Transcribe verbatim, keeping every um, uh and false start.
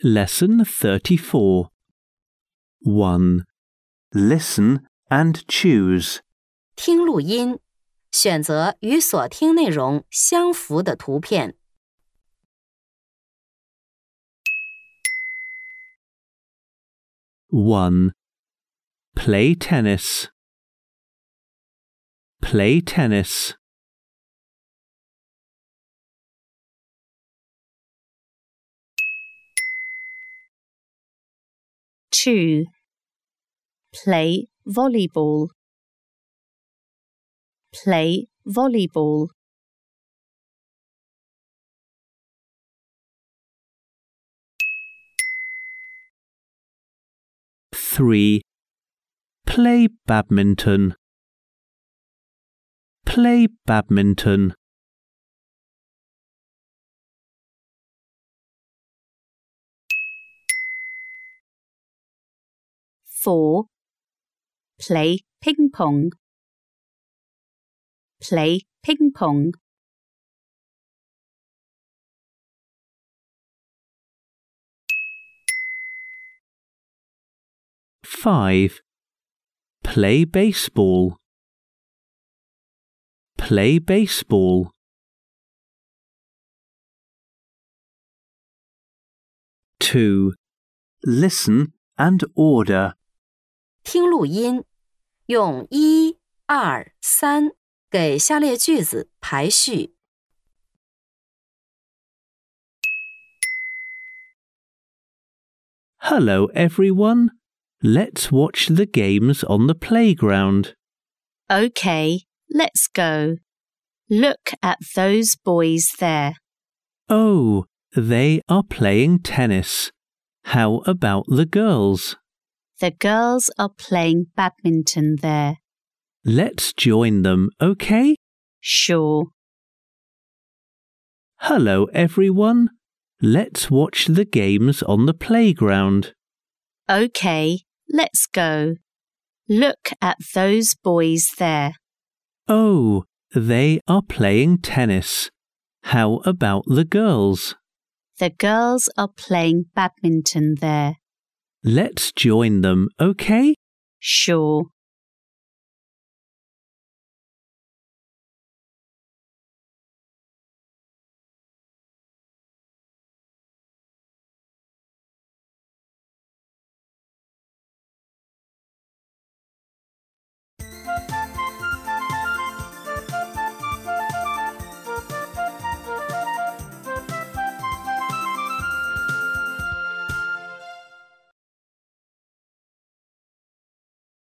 Lesson thirty-four. one. Listen and choose. 听录音，选择与所听内容相符的图片。 one. Play tennis. Play tennis. two. Play volleyball. Play volleyball. three. Play badminton. Play badminton. four. Play ping pong. Play ping pong. five. Play baseball. Play baseball. two. Listen and order. 听录音，用一、二、三给下列句子排序。 Hello everyone. Let's watch the games on the playground. Okay, let's go. Look at those boys there. Oh, they are playing tennis. How about the girls? The girls are playing badminton there. Let's join them, okay? Sure. Hello everyone. Let's watch the games on the playground. Okay, let's go. Look at those boys there. Oh, they are playing tennis. How about the girls? The girls are playing badminton there. Let's join them, okay? Sure.